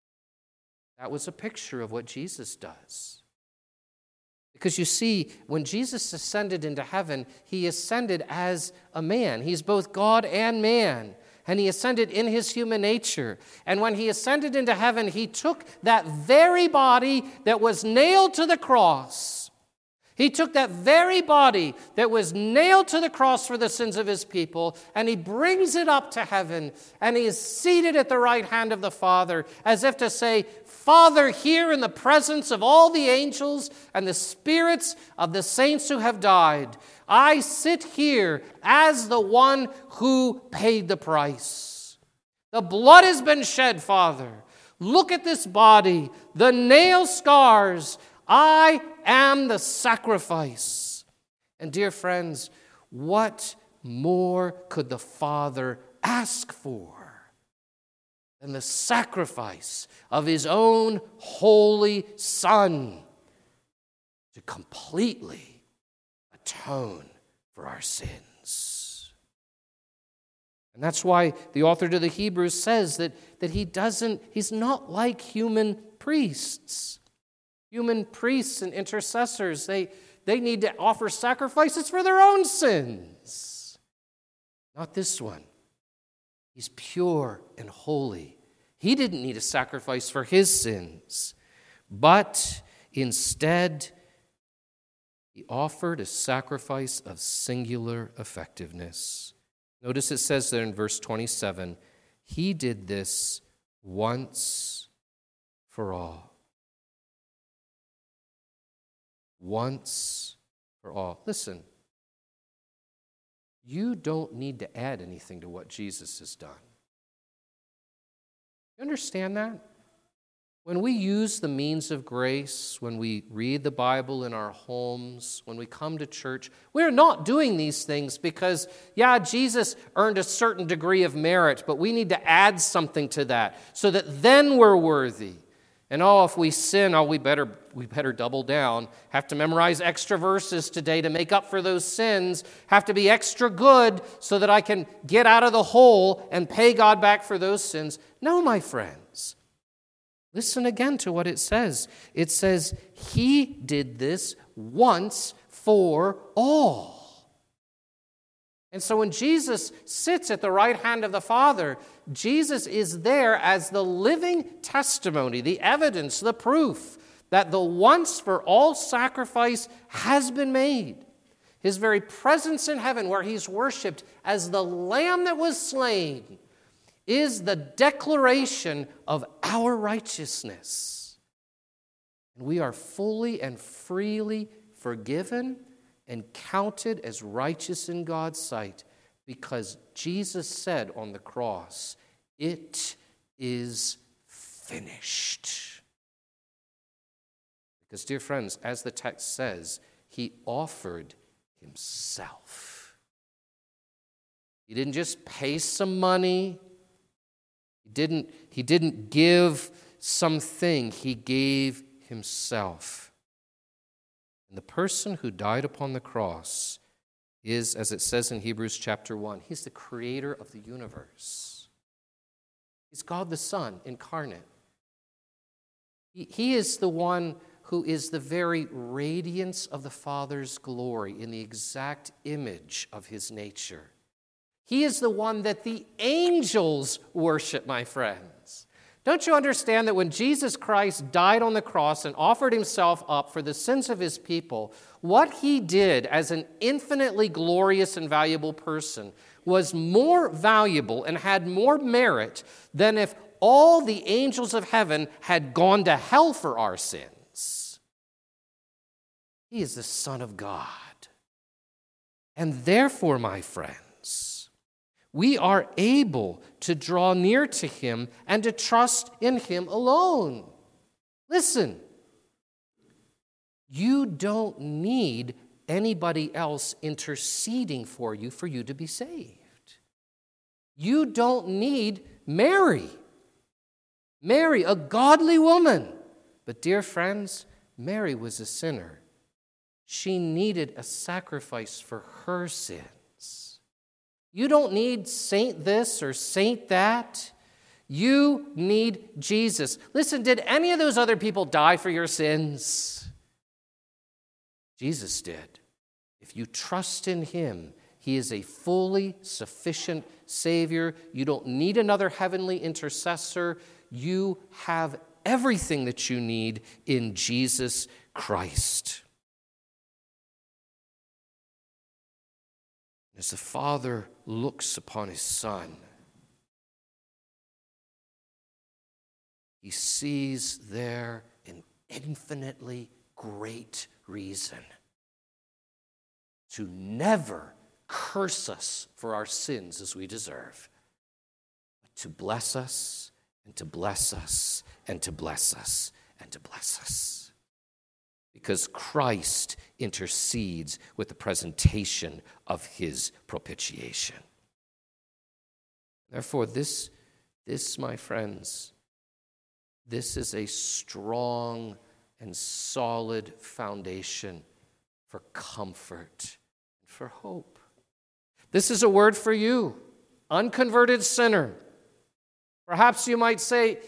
That was a picture of what Jesus does. Because you see, when Jesus ascended into heaven, he ascended as a man. He's both God and man. And he ascended in his human nature. And when he ascended into heaven, he took that very body that was nailed to the cross. He took that very body that was nailed to the cross for the sins of his people, and he brings it up to heaven, and he is seated at the right hand of the Father, as if to say, Father, here in the presence of all the angels and the spirits of the saints who have died, I sit here as the one who paid the price. The blood has been shed, Father. Look at this body, the nail scars. I am the sacrifice. And dear friends, what more could the Father ask for than the sacrifice of his own holy Son to completely atone for our sins? And that's why the author to the Hebrews says that he's not like human priests. Human priests and intercessors, they need to offer sacrifices for their own sins. Not this one. He's pure and holy. He didn't need a sacrifice for his sins, but instead, he offered a sacrifice of singular effectiveness. Notice it says there in verse 27, he did this once for all. Once for all. Listen, you don't need to add anything to what Jesus has done. You understand that? When we use the means of grace, when we read the Bible in our homes, when we come to church, we're not doing these things because, Jesus earned a certain degree of merit, but we need to add something to that so that then we're worthy. And if we sin, we better double down. Have to memorize extra verses today to make up for those sins. Have to be extra good so that I can get out of the hole and pay God back for those sins. No, my friends. Listen again to what it says. It says, he did this once for all. And so when Jesus sits at the right hand of the Father, Jesus is there as the living testimony, the evidence, the proof that the once for all sacrifice has been made. His very presence in heaven, where he's worshiped as the Lamb that was slain, is the declaration of our righteousness. And we are fully and freely forgiven and counted as righteous in God's sight because Jesus said on the cross, it is finished. Because, dear friends, as the text says, he offered himself. He didn't just pay some money. He didn't give something. He gave himself. And the person who died upon the cross is, as it says in Hebrews chapter 1, he's the creator of the universe. He's God the Son incarnate. He is the one who is the very radiance of the Father's glory in the exact image of his nature. He is the one that the angels worship, my friends. Don't you understand that when Jesus Christ died on the cross and offered himself up for the sins of his people, what he did as an infinitely glorious and valuable person was more valuable and had more merit than if all the angels of heaven had gone to hell for our sins? He is the Son of God. And therefore, my friends, we are able to draw near to him and to trust in him alone. Listen, you don't need anybody else interceding for you to be saved. You don't need Mary. Mary, a godly woman. But dear friends, Mary was a sinner. She needed a sacrifice for her sins. You don't need saint this or saint that. You need Jesus. Listen, did any of those other people die for your sins? Jesus did. If you trust in him, he is a fully sufficient Savior. You don't need another heavenly intercessor. You have everything that you need in Jesus Christ. As the Father looks upon his Son, he sees there an infinitely great reason to never curse us for our sins as we deserve, but to bless us and to bless us and to bless us and to bless us. Because Christ intercedes with the presentation of his propitiation. Therefore, this, my friends, this is a strong and solid foundation for comfort and for hope. This is a word for you, unconverted sinner. Perhaps you might say,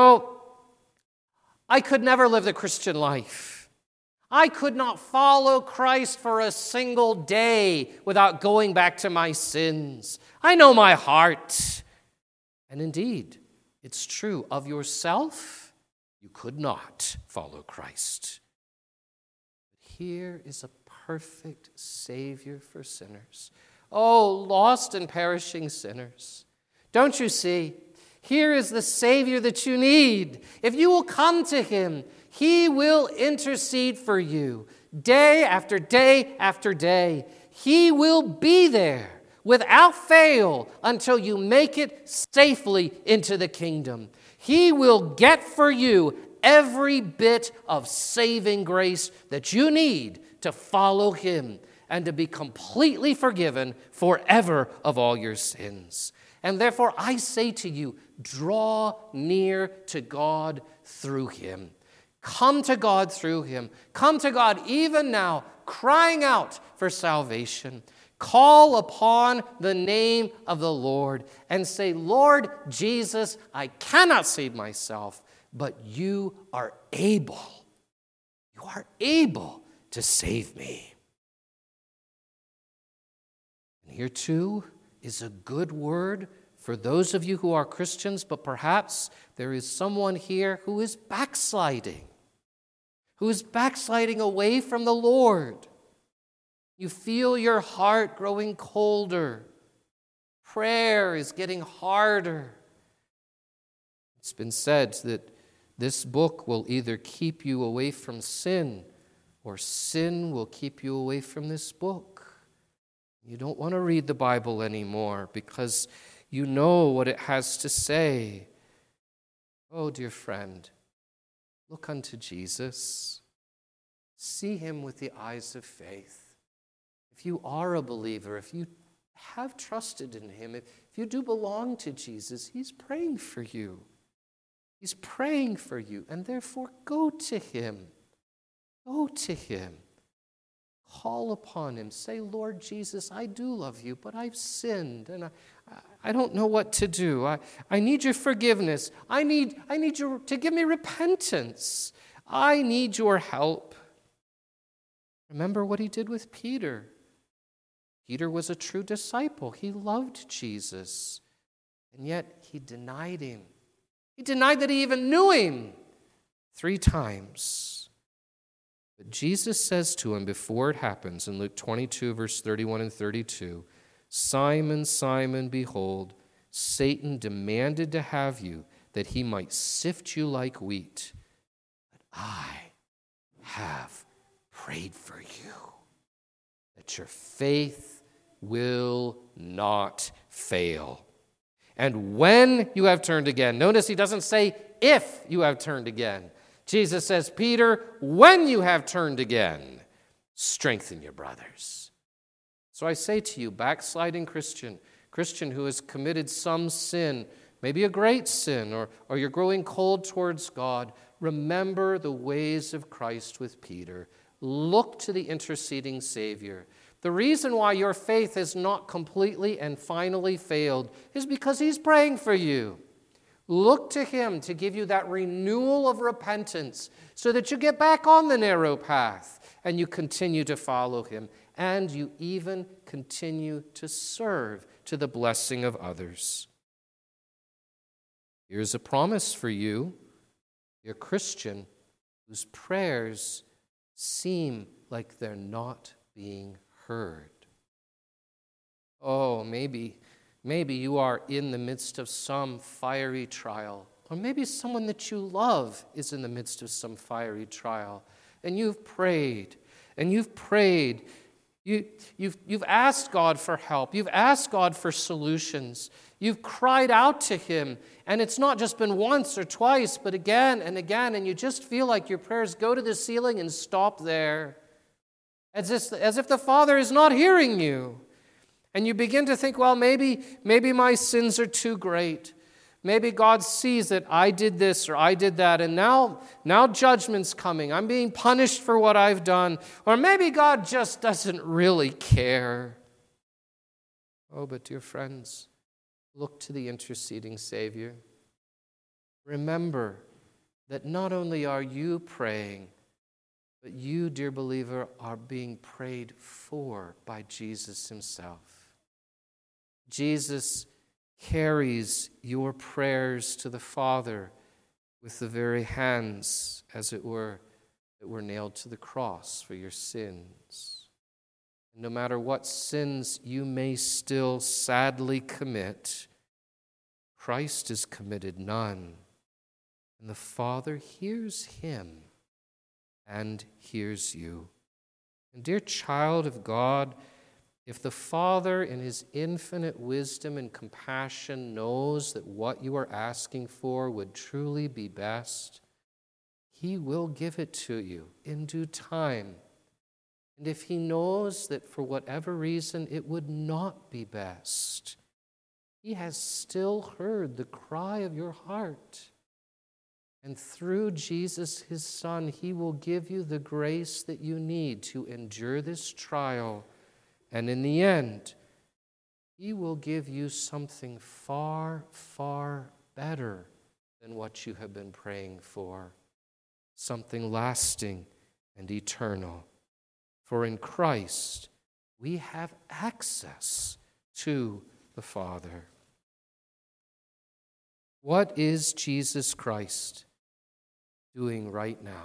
I could never live the Christian life. I could not follow Christ for a single day without going back to my sins. I know my heart. And indeed, it's true of yourself, you could not follow Christ. But here is a perfect Savior for sinners. Oh, lost and perishing sinners. Don't you see? Here is the Savior that you need. If you will come to him, he will intercede for you day after day after day. He will be there without fail until you make it safely into the kingdom. He will get for you every bit of saving grace that you need to follow him and to be completely forgiven forever of all your sins. And therefore, I say to you, draw near to God through him. Come to God through him. Come to God even now, crying out for salvation. Call upon the name of the Lord and say, Lord Jesus, I cannot save myself, but you are able. You are able to save me. And here too is a good word for those of you who are Christians, but perhaps there is someone here who is backsliding away from the Lord. You feel your heart growing colder. Prayer is getting harder. It's been said that this book will either keep you away from sin or sin will keep you away from this book. You don't want to read the Bible anymore because you know what it has to say. Oh, dear friend, look unto Jesus. See him with the eyes of faith. If you are a believer, if you have trusted in him, if you do belong to Jesus, he's praying for you. He's praying for you, and therefore go to him. Go to him. Call upon him. Say, Lord Jesus, I do love you, but I've sinned, and I don't know what to do. I need your forgiveness. I need you to give me repentance. I need your help. Remember what he did with Peter. Peter was a true disciple. He loved Jesus, and yet he denied him. He denied that he even knew him 3 times. But Jesus says to him before it happens in Luke 22, verse 31 and 32, Simon, Simon, behold, Satan demanded to have you that he might sift you like wheat. But I have prayed for you, that your faith will not fail. And when you have turned again, notice he doesn't say if you have turned again. Jesus says, Peter, when you have turned again, strengthen your brothers. So I say to you, backsliding Christian who has committed some sin, maybe a great sin, or you're growing cold towards God, remember the ways of Christ with Peter. Look to the interceding Savior. The reason why your faith has not completely and finally failed is because he's praying for you. Look to him to give you that renewal of repentance so that you get back on the narrow path and you continue to follow him and you even continue to serve to the blessing of others. Here's a promise for you, dear Christian, whose prayers seem like they're not being heard. Oh, maybe you are in the midst of some fiery trial, or maybe someone that you love is in the midst of some fiery trial, and you've prayed. You've asked God for help. You've asked God for solutions. You've cried out to him, and it's not just been once or twice, but again and again, and you just feel like your prayers go to the ceiling and stop there, as if the Father is not hearing you. And you begin to think, well, maybe my sins are too great. Maybe God sees that I did this or I did that, and now judgment's coming. I'm being punished for what I've done. Or maybe God just doesn't really care. Oh, but dear friends, look to the interceding Savior. Remember that not only are you praying, but you, dear believer, are being prayed for by Jesus himself. Jesus carries your prayers to the Father with the very hands, as it were, that were nailed to the cross for your sins. And no matter what sins you may still sadly commit, Christ has committed none. And the Father hears him and hears you. And dear child of God, if the Father in his infinite wisdom and compassion knows that what you are asking for would truly be best, he will give it to you in due time. And if he knows that for whatever reason it would not be best, he has still heard the cry of your heart. And through Jesus, his Son, he will give you the grace that you need to endure this trial. And in the end, he will give you something far, far better than what you have been praying for, something lasting and eternal. For in Christ, we have access to the Father. What is Jesus Christ doing right now?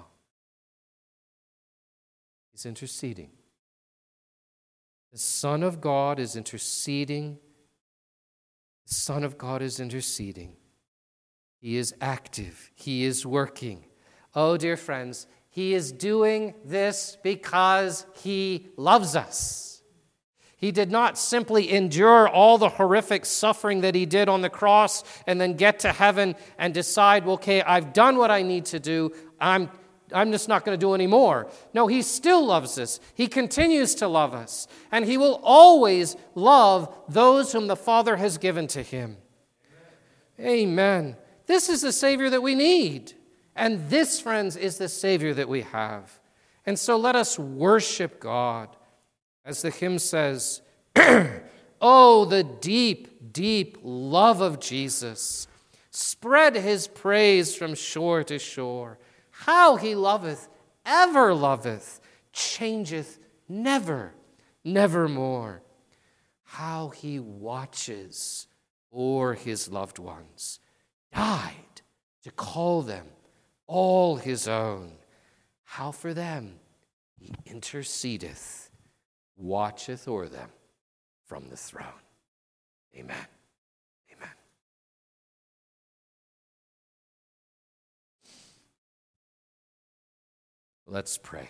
He's interceding. The Son of God is interceding. The Son of God is interceding. He is active. He is working. Oh, dear friends, he is doing this because he loves us. He did not simply endure all the horrific suffering that he did on the cross and then get to heaven and decide, okay, I've done what I need to do. I'm just not going to do any more. No, he still loves us. He continues to love us. And he will always love those whom the Father has given to him. Amen. This is the Savior that we need. And this, friends, is the Savior that we have. And so let us worship God. As the hymn says, oh, the deep, deep love of Jesus. Spread his praise from shore to shore. How he loveth, ever loveth, changeth never, nevermore. How he watches o'er his loved ones, died to call them all his own. How for them he intercedeth, watcheth o'er them from the throne. Amen. Amen. Let's pray.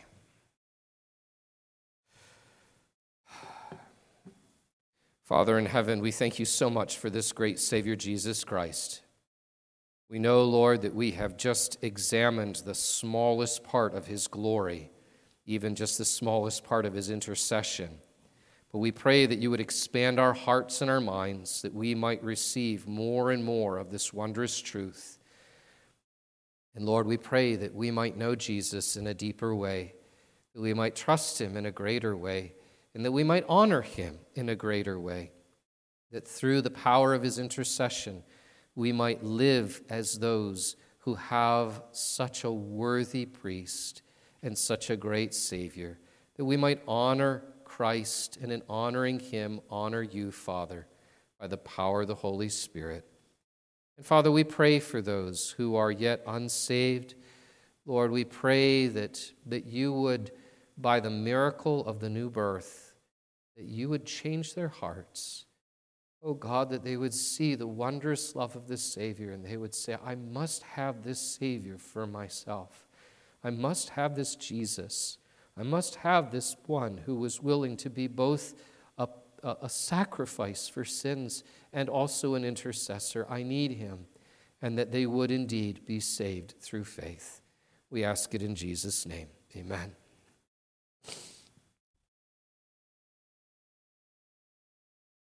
Father in heaven, we thank you so much for this great Savior, Jesus Christ. We know, Lord, that we have just examined the smallest part of his glory, even just the smallest part of his intercession. But we pray that you would expand our hearts and our minds, that we might receive more and more of this wondrous truth. And Lord, we pray that we might know Jesus in a deeper way, that we might trust him in a greater way, and that we might honor him in a greater way, that through the power of his intercession, we might live as those who have such a worthy priest and such a great Savior, that we might honor Christ, and in honoring him, honor you, Father, by the power of the Holy Spirit. And Father, we pray for those who are yet unsaved. Lord, we pray that you would, by the miracle of the new birth, that you would change their hearts. Oh God, that they would see the wondrous love of this Savior, and they would say, I must have this Savior for myself. I must have this Jesus. I must have this one who was willing to be both a sacrifice for sins and also an intercessor. I need him, and that they would indeed be saved through faith. We ask it in Jesus' name. Amen.